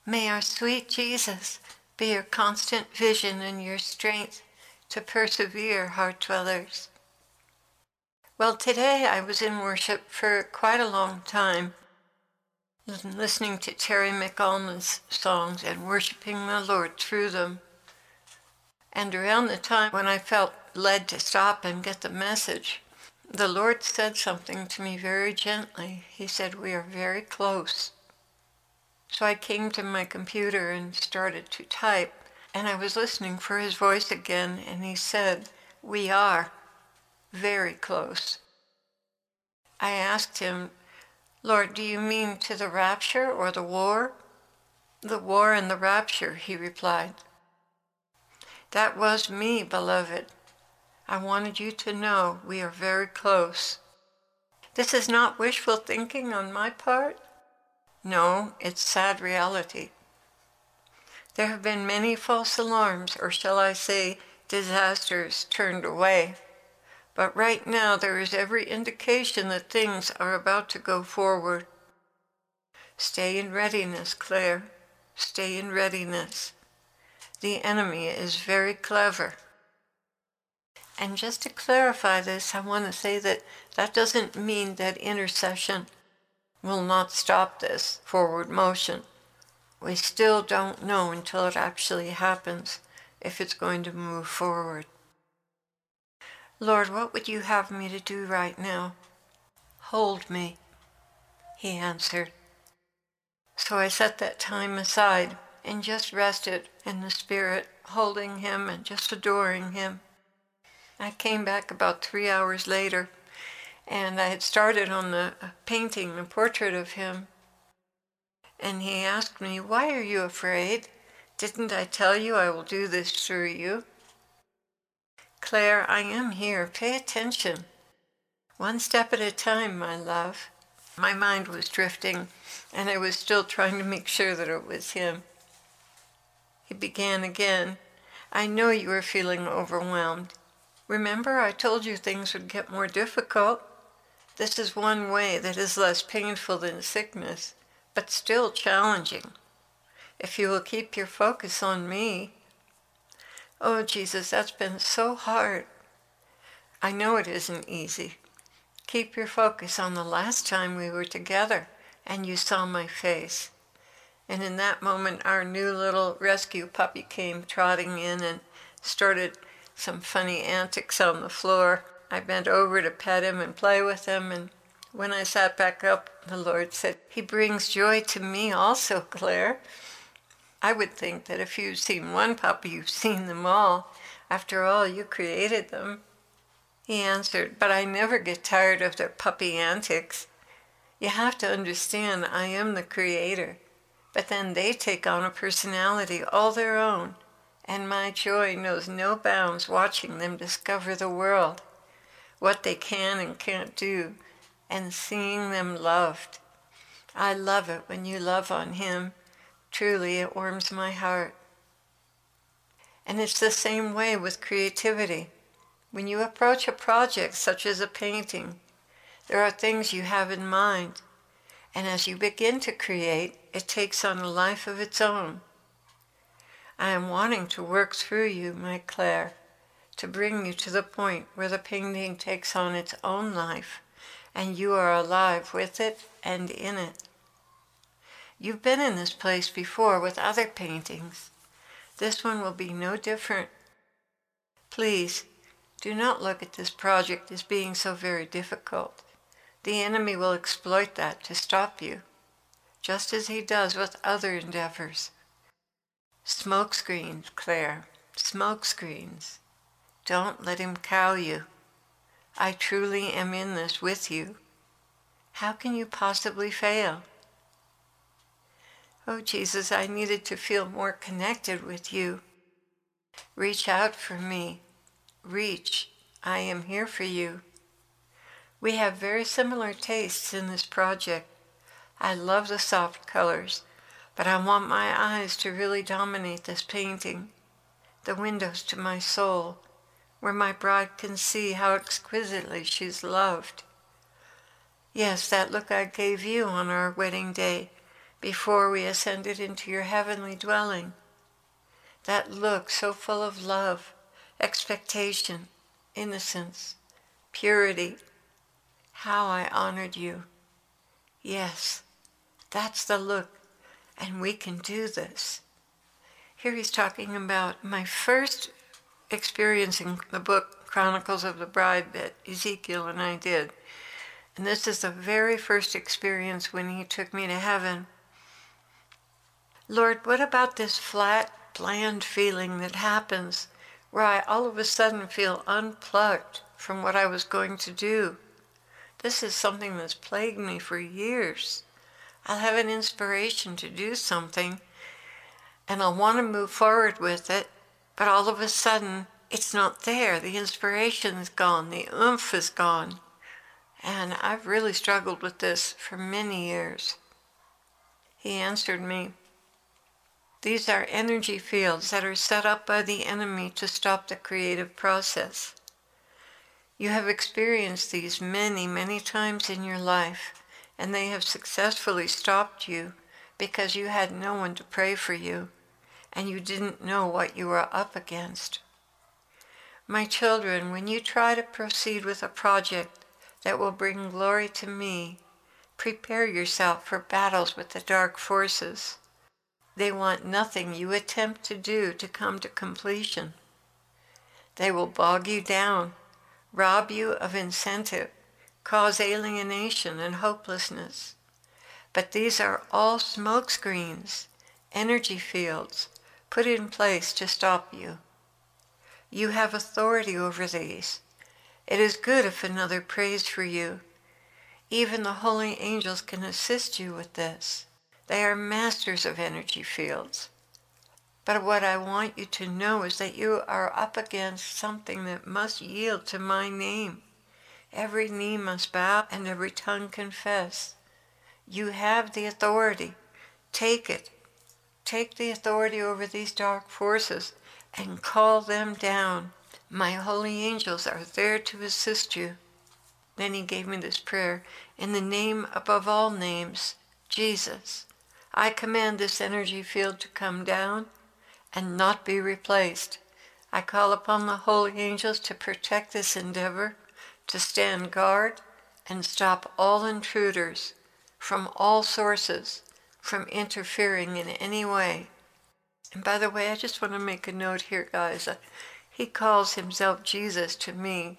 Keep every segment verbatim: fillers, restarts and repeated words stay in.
May our sweet Jesus be your constant vision and your strength to persevere, heart dwellers. Well, today I was in worship for quite a long time, listening to Terry McAuliffe songs and worshiping my Lord through them. And around the time when I felt led to stop and get the message, the Lord said something to me very gently. He said, "We are very close." So I came to my computer and started to type, and I was listening for his voice again, and he said, "We are very close." I asked him, "Lord, do you mean to the rapture or the war?" "The war and the rapture," he replied. "That was me, beloved. I wanted you to know we are very close." This is not wishful thinking on my part. No, it's sad reality. There have been many false alarms, or shall I say, disasters turned away. But right now there is every indication that things are about to go forward. Stay in readiness, Claire. Stay in readiness. The enemy is very clever. And just to clarify this, I want to say that that doesn't mean that intercession will not stop this forward motion. We still don't know until it actually happens if it's going to move forward. "Lord, what would you have me to do right now?" "Hold me," he answered. So I set that time aside and just rested in the Spirit, holding him and just adoring him. I came back about three hours later, and I had started on the painting, the portrait of him. And he asked me, "Why are you afraid? Didn't I tell you I will do this through you?" "Claire, I am here. Pay attention. One step at a time, my love." My mind was drifting, and I was still trying to make sure that it was him. He began again. "I know you are feeling overwhelmed. Remember, I told you things would get more difficult. This is one way that is less painful than sickness, but still challenging. If you will keep your focus on me." Oh, Jesus, that's been so hard. I know it isn't easy. Keep your focus on the last time we were together and you saw my face. And in that moment, our new little rescue puppy came trotting in and started some funny antics on the floor. I bent over to pet him and play with him, and when I sat back up, the Lord said, "He brings joy to me also, Claire." I would think that if you've seen one puppy, you've seen them all. After all, you created them. He answered, "But I never get tired of their puppy antics. You have to understand, I am the creator, but then they take on a personality all their own, and my joy knows no bounds watching them discover the world, what they can and can't do, and seeing them loved. I love it when you love on him. Truly, it warms my heart." And it's the same way with creativity. When you approach a project such as a painting, there are things you have in mind, and as you begin to create, it takes on a life of its own. I am wanting to work through you, my Claire, to bring you to the point where the painting takes on its own life, and you are alive with it and in it. You've been in this place before with other paintings. This one will be no different. Please, do not look at this project as being so very difficult. The enemy will exploit that to stop you, just as he does with other endeavors. Smoke screens, Claire, smoke screens. Don't let him cow you. I truly am in this with you. How can you possibly fail? Oh, Jesus, I needed to feel more connected with you. Reach out for me. Reach. I am here for you. We have very similar tastes in this project. I love the soft colors, but I want my eyes to really dominate this painting, the windows to my soul, where my bride can see how exquisitely she's loved. Yes, that look I gave you on our wedding day, before we ascended into your heavenly dwelling. That look so full of love, expectation, innocence, purity. How I honored you. Yes, that's the look, and we can do this. Here he's talking about my first experience in the book Chronicles of the Bride that Ezekiel and I did. And this is the very first experience when he took me to heaven. Lord, what about this flat, bland feeling that happens where I all of a sudden feel unplugged from what I was going to do? This is something that's plagued me for years. I'll have an inspiration to do something, and I'll want to move forward with it, but all of a sudden, it's not there. The inspiration is gone. The oomph is gone. And I've really struggled with this for many years. He answered me, these are energy fields that are set up by the enemy to stop the creative process. You have experienced these many, many times in your life, and they have successfully stopped you because you had no one to pray for you, and you didn't know what you were up against. My children, when you try to proceed with a project that will bring glory to me, prepare yourself for battles with the dark forces. They want nothing you attempt to do to come to completion. They will bog you down, rob you of incentive, cause alienation and hopelessness. But these are all smoke screens, energy fields, put in place to stop you. You have authority over these. It is good if another prays for you. Even the holy angels can assist you with this. They are masters of energy fields. But what I want you to know is that you are up against something that must yield to my name. Every knee must bow and every tongue confess. You have the authority. Take it. Take the authority over these dark forces and call them down. My holy angels are there to assist you. Then he gave me this prayer. In the name above all names, Jesus, I command this energy field to come down and not be replaced. I call upon the holy angels to protect this endeavor, to stand guard and stop all intruders from all sources from interfering in any way. And by the way, I just want to make a note here, guys. Uh, he calls himself Jesus to me,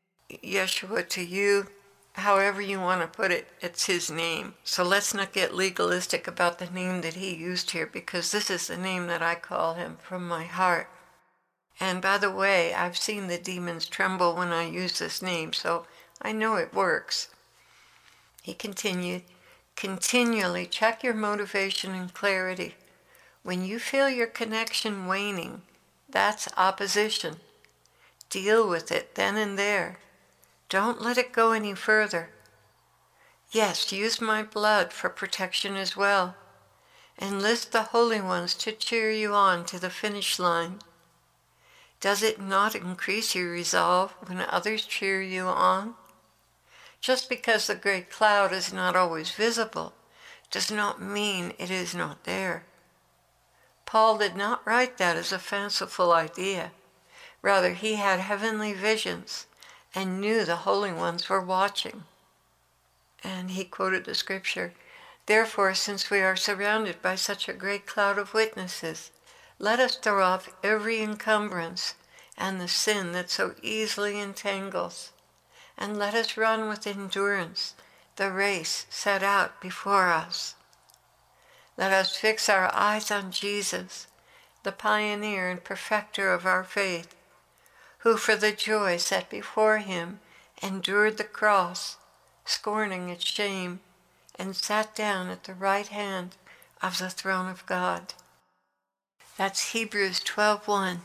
Yeshua to you. However you want to put it, it's his name. So let's not get legalistic about the name that he used here, because this is the name that I call him from my heart. And by the way, I've seen the demons tremble when I use this name, so I know it works. He continued, continually check your motivation and clarity. When you feel your connection waning, that's opposition. Deal with it then and there. Don't let it go any further. Yes, use my blood for protection as well. Enlist the holy ones to cheer you on to the finish line. Does it not increase your resolve when others cheer you on? Just because the great cloud is not always visible does not mean it is not there. Paul did not write that as a fanciful idea. Rather, he had heavenly visions and knew the holy ones were watching. And he quoted the scripture, therefore, since we are surrounded by such a great cloud of witnesses, let us throw off every encumbrance and the sin that so easily entangles, and let us run with endurance the race set out before us. Let us fix our eyes on Jesus, the pioneer and perfecter of our faith, who for the joy set before him endured the cross, scorning its shame, and sat down at the right hand of the throne of God. That's Hebrews twelve one.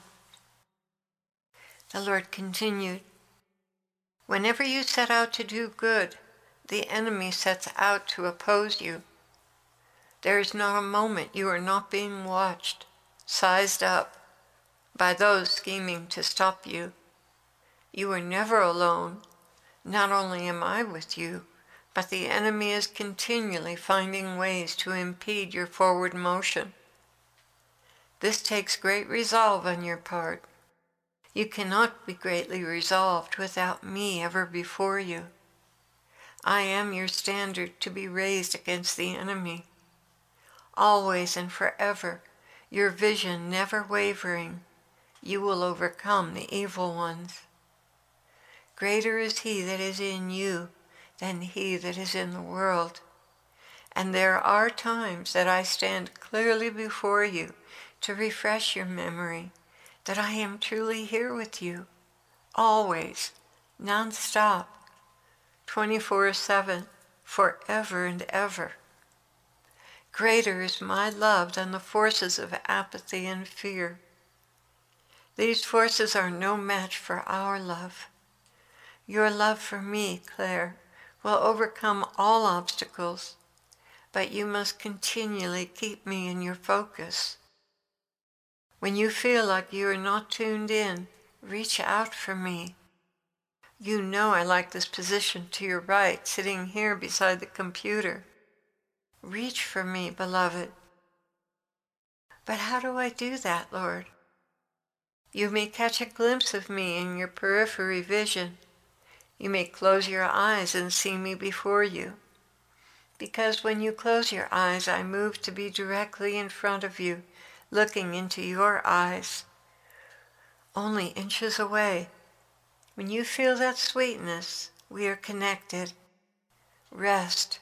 The Lord continued, whenever you set out to do good, the enemy sets out to oppose you. There is not a moment you are not being watched, sized up, by those scheming to stop you. You are never alone. Not only am I with you, but the enemy is continually finding ways to impede your forward motion. This takes great resolve on your part. You cannot be greatly resolved without me ever before you. I am your standard to be raised against the enemy. Always and forever, your vision never wavering, you will overcome the evil ones. Greater is he that is in you than he that is in the world. And there are times that I stand clearly before you to refresh your memory that I am truly here with you, always, non-stop, twenty-four seven, forever and ever. Greater is my love than the forces of apathy and fear. These forces are no match for our love. Your love for me, Claire, will overcome all obstacles, but you must continually keep me in your focus. When you feel like you are not tuned in, reach out for me. You know I like this position to your right, sitting here beside the computer. Reach for me, beloved. But how do I do that, Lord? You may catch a glimpse of me in your periphery vision. You may close your eyes and see me before you. Because when you close your eyes, I move to be directly in front of you, looking into your eyes, only inches away. When you feel that sweetness, we are connected. Rest,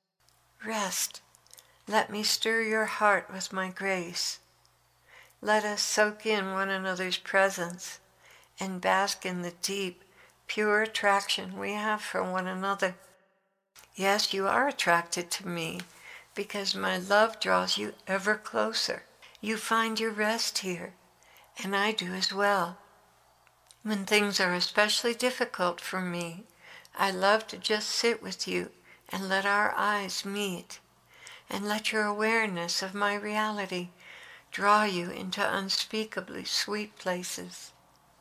rest. Let me stir your heart with my grace. Let us soak in one another's presence and bask in the deep, pure attraction we have for one another. Yes, you are attracted to me because my love draws you ever closer. You find your rest here, and I do as well. When things are especially difficult for me, I love to just sit with you and let our eyes meet, and let your awareness of my reality draw you into unspeakably sweet places.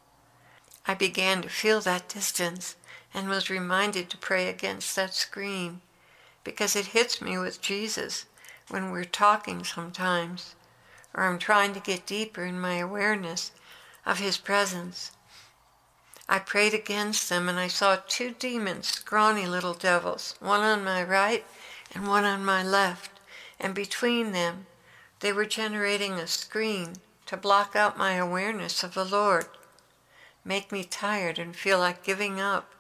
I began to feel that distance and was reminded to pray against that screen, because it hits me with Jesus when we're talking sometimes, or I'm trying to get deeper in my awareness of his presence. I prayed against them, and I saw two demons, scrawny little devils, one on my right and one on my left, and between them they were generating a screen to block out my awareness of the Lord, make me tired and feel like giving up.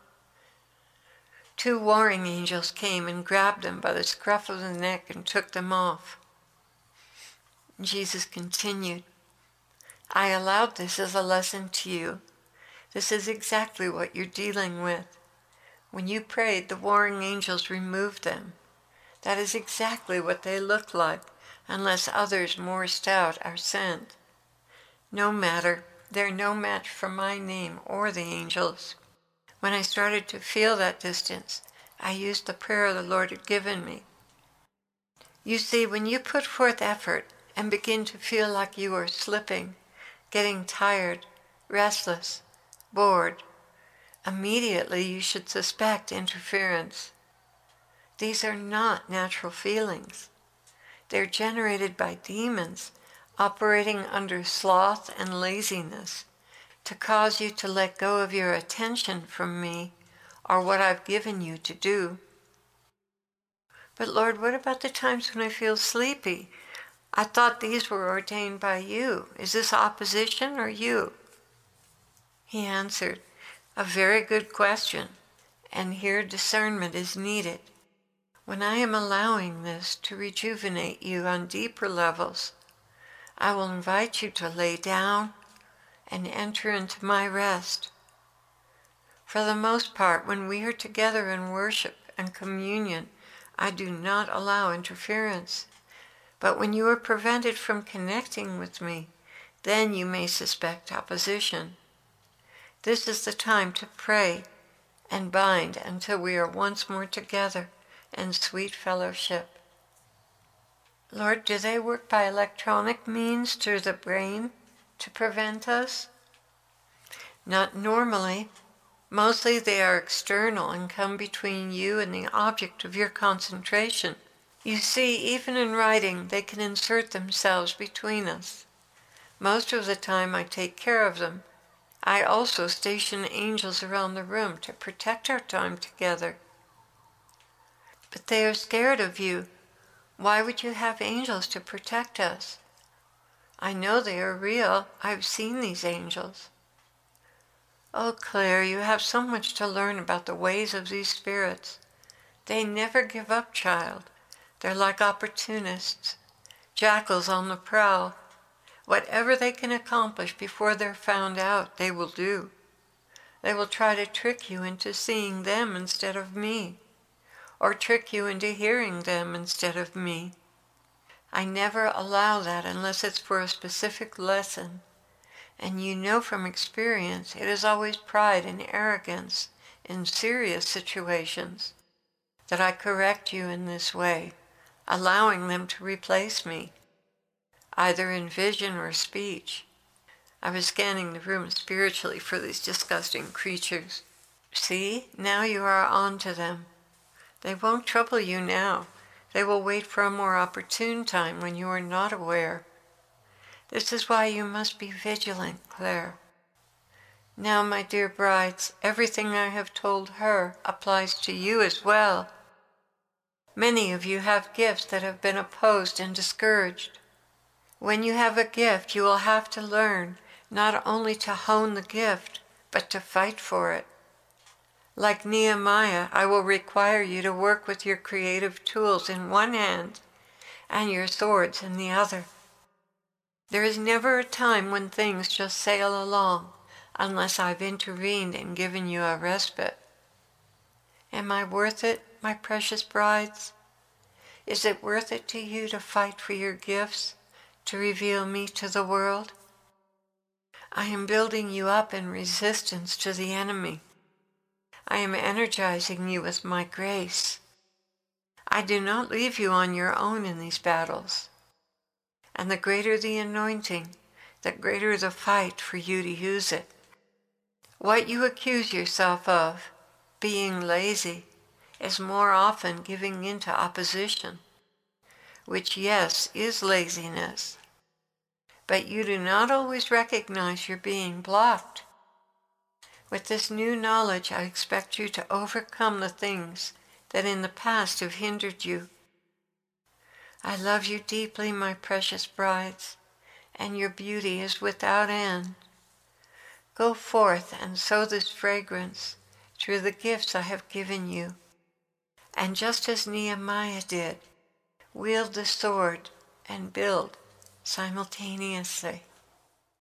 Two warring angels came and grabbed them by the scruff of the neck and took them off. Jesus continued, I allowed this as a lesson to you. This is exactly what you're dealing with. When you prayed, the warring angels removed them. That is exactly what they look like, unless others more stout are sent. No matter, they're no match for my name or the angels. When I started to feel that distance, I used the prayer the Lord had given me. You see, when you put forth effort and begin to feel like you are slipping, getting tired, restless, bored, immediately you should suspect interference. These are not natural feelings. They're generated by demons operating under sloth and laziness to cause you to let go of your attention from me or what I've given you to do. But Lord, what about the times when I feel sleepy? I thought these were ordained by you. Is this opposition or you? He answered, a very good question, and here discernment is needed. When I am allowing this to rejuvenate you on deeper levels, I will invite you to lay down and enter into my rest. For the most part, when we are together in worship and communion, I do not allow interference. But when you are prevented from connecting with me, then you may suspect opposition. This is the time to pray and bind until we are once more together in sweet fellowship. Lord, do they work by electronic means through the brain to prevent us? Not normally. Mostly they are external and come between you and the object of your concentration. You see, even in writing, they can insert themselves between us. Most of the time I take care of them. I also station angels around the room to protect our time together. But they are scared of you. Why would you have angels to protect us? I know they are real. I've seen these angels. Oh, Claire, you have so much to learn about the ways of these spirits. They never give up, child. They're like opportunists, jackals on the prowl. Whatever they can accomplish before they're found out, they will do. They will try to trick you into seeing them instead of me, or trick you into hearing them instead of me. I never allow that unless it's for a specific lesson. And you know from experience, it is always pride and arrogance in serious situations that I correct you in this way, allowing them to replace me, either in vision or speech. I was scanning the room spiritually for these disgusting creatures. See, now you are on to them. They won't trouble you now. They will wait for a more opportune time when you are not aware. This is why you must be vigilant, Claire. Now, my dear brides, everything I have told her applies to you as well. Many of you have gifts that have been opposed and discouraged. When you have a gift, you will have to learn not only to hone the gift, but to fight for it. Like Nehemiah, I will require you to work with your creative tools in one hand and your swords in the other. There is never a time when things just sail along unless I've intervened and given you a respite. Am I worth it, my precious brides? Is it worth it to you to fight for your gifts, to reveal me to the world? I am building you up in resistance to the enemy. I am energizing you with my grace. I do not leave you on your own in these battles. And the greater the anointing, the greater the fight for you to use it. What you accuse yourself of, being lazy, is more often giving in to opposition, which, yes, is laziness. But you do not always recognize you're being blocked. With this new knowledge, I expect you to overcome the things that in the past have hindered you. I love you deeply, my precious brides, and your beauty is without end. Go forth and sow this fragrance through the gifts I have given you. And just as Nehemiah did, wield the sword and build simultaneously.